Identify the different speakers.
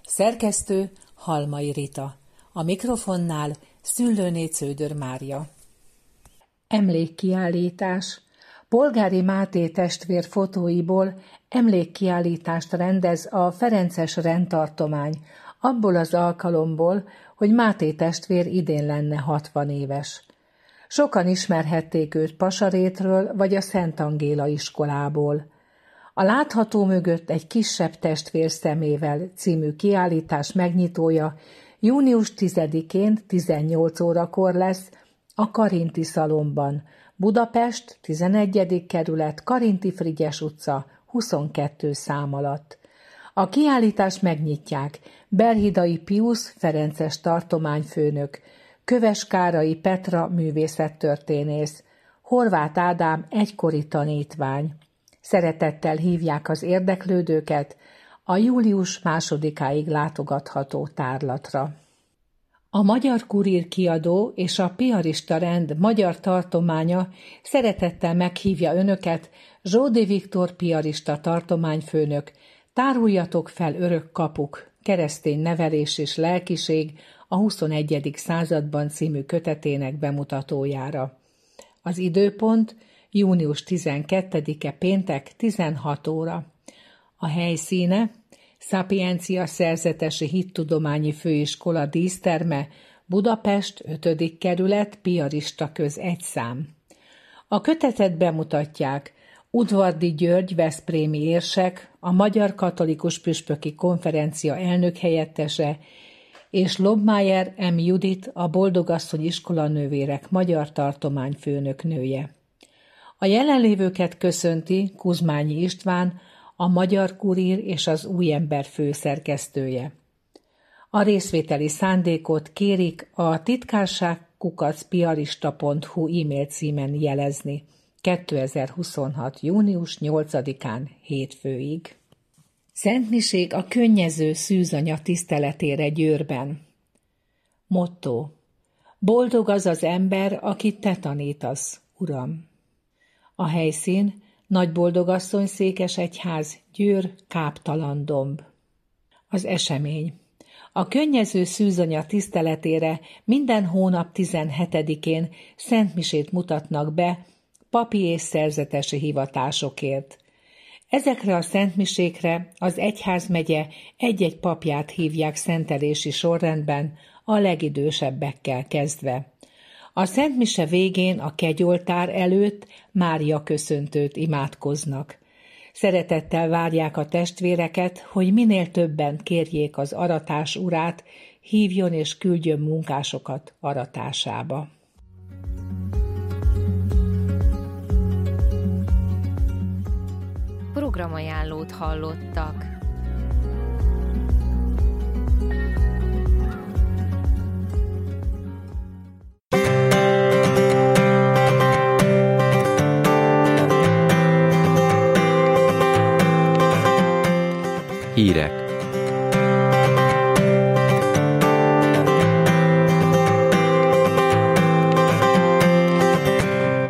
Speaker 1: Szerkesztő Halmai Rita. A mikrofonnál Szüllőné Cződör Mária. Emlékkiállítás. Polgári Máté testvér fotóiból emlékkiállítást rendez a ferences rendtartomány, abból az alkalomból, hogy Máté testvér idén lenne 60 éves. Sokan ismerhették őt Pasarétről vagy a Szent Angéla iskolából. A Látható mögött egy kisebb testvér szemével című kiállítás megnyitója június 10-én 18 órakor lesz a Karinti Szalonban, Budapest, 11. kerület, Karinti Frigyes utca, 22 szám alatt. A kiállítást megnyitják Berhidai Piusz ferences tartományfőnök, Köves Kárai Petra művészettörténész, Horváth Ádám egykori tanítvány. Szeretettel hívják az érdeklődőket a július 2-áig látogatható tárlatra. A Magyar Kurír kiadó és a Piarista rend magyar tartománya szeretettel meghívja önöket, Zsódi Viktor piarista tartományfőnök, Táruljatok fel örök kapuk, keresztény nevelés és lelkiség a 21. században című kötetének bemutatójára. Az időpont június 12-e péntek 16 óra. A helyszíne Szapiencia Szerzetesi Hittudományi Főiskola díszterme, Budapest, 5. kerület, Piarista köz 1 szám. A kötetet bemutatják Udvardy György veszprémi érsek, a Magyar Katolikus Püspöki Konferencia elnökhelyettese, és Lobmeier M. Judit, a Boldogasszony iskolanővérek magyar tartományfőnök nője. A jelenlévőket köszönti Kuzmányi István, a Magyar Kurír és az Új Ember főszerkesztője. A részvételi szándékot kérik a titkárság@piarista.hu e-mail címen jelezni 2026. június 8-án hétfőig. Szentmiség a könnyező szűzanya tiszteletére Győrben. Motto: boldog az az ember, akit te tanítasz, Uram. A helyszín Nagyboldogasszony székesegyház, Győr, Káptalan-domb. Az esemény: a könnyező szűzanya tiszteletére minden hónap 17-én szentmisét mutatnak be papi és szerzetesi hivatásokért. Ezekre a szentmisékre az egyházmegye egy-egy papját hívják szentelési sorrendben, a legidősebbekkel kezdve. A szentmise végén a kegyoltár előtt Mária köszöntőt imádkoznak. Szeretettel várják a testvéreket, hogy minél többen kérjék az aratás urát, hívjon és küldjön munkásokat aratásába.
Speaker 2: Programajánlót hallottak.
Speaker 3: Hírek.